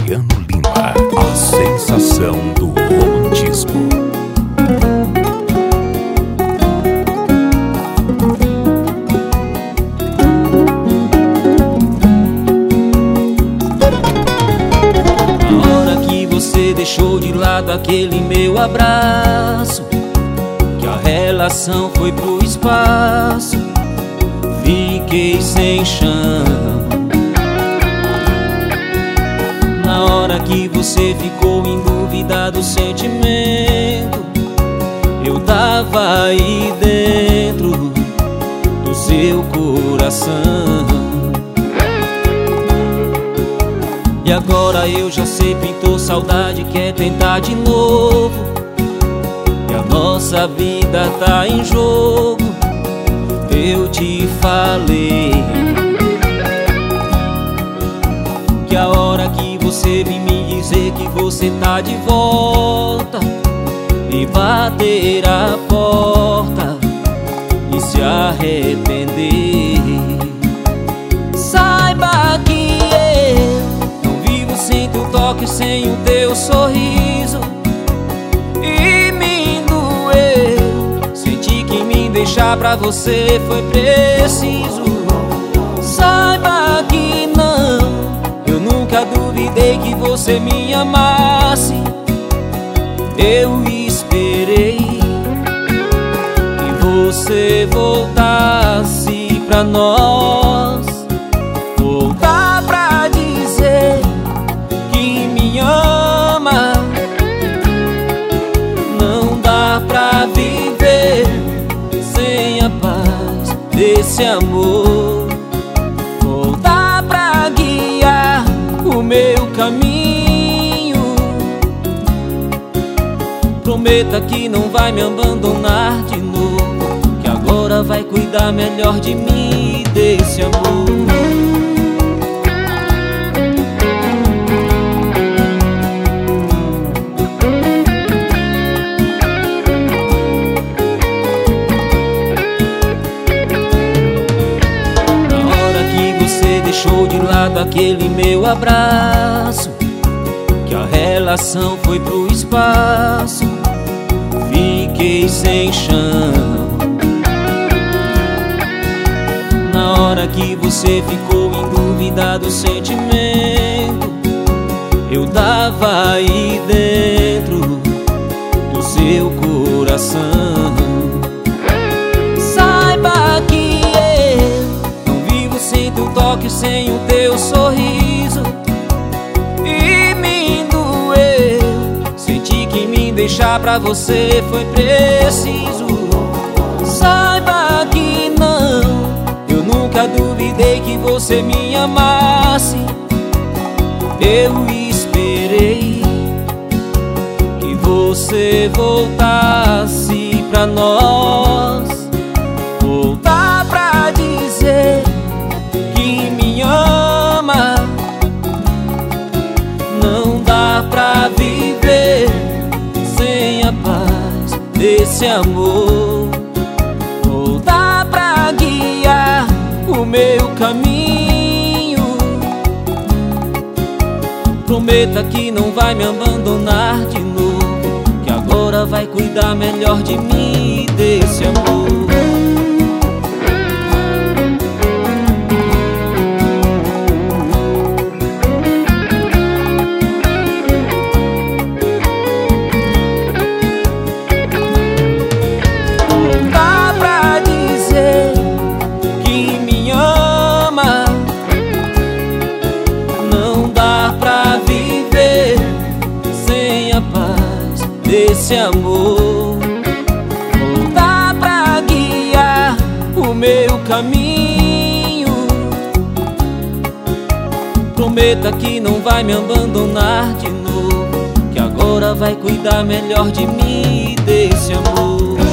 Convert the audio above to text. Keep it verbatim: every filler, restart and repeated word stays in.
Adriano Lima, a sensação do romantismo. Na hora que você deixou de lado aquele meu abraço, que a relação foi pro espaço, fiquei sem chão. Na hora que você ficou em dúvida do sentimento, eu tava aí dentro do seu coração. E agora eu já sei, pintou saudade, quer tentar de novo, e a nossa vida tá em jogo. Eu te falei que a hora que você vir me dizer que você tá de volta, e bater a porta e se arrepender, saiba que eu não vivo sem teu toque, sem o teu sorriso. E me doeu, senti que me deixar pra você foi preciso. Saiba que não, eu nunca duvidei que você me amasse. Eu esperei que você voltasse pra nós, voltar pra dizer que me ama. Não dá pra viver sem a paz desse amor. Voltar pra guiar o meu caminho. Prometa que não vai me abandonar de novo, que agora vai cuidar melhor de mim e desse amor. Deixou de lado aquele meu abraço, que a relação foi pro espaço, fiquei sem chão. Na hora que você ficou em dúvida do sentimento, eu tava aí dentro do seu coração. Saiba que sem teu toque, sem o teu sorriso. E me doeu, senti que me deixar pra você foi preciso. Saiba que não, eu nunca duvidei que você me amasse. Eu esperei que você voltasse pra nós, voltar pra dizer que me ama. Não dá pra viver sem a paz desse amor. Voltar pra guiar o meu caminho. Prometa que não vai me abandonar de novo, que agora vai cuidar melhor de mim e desse amor. Desse amor, voltar pra guiar o meu caminho. Prometa que não vai me abandonar de novo, que agora vai cuidar melhor de mim e desse amor.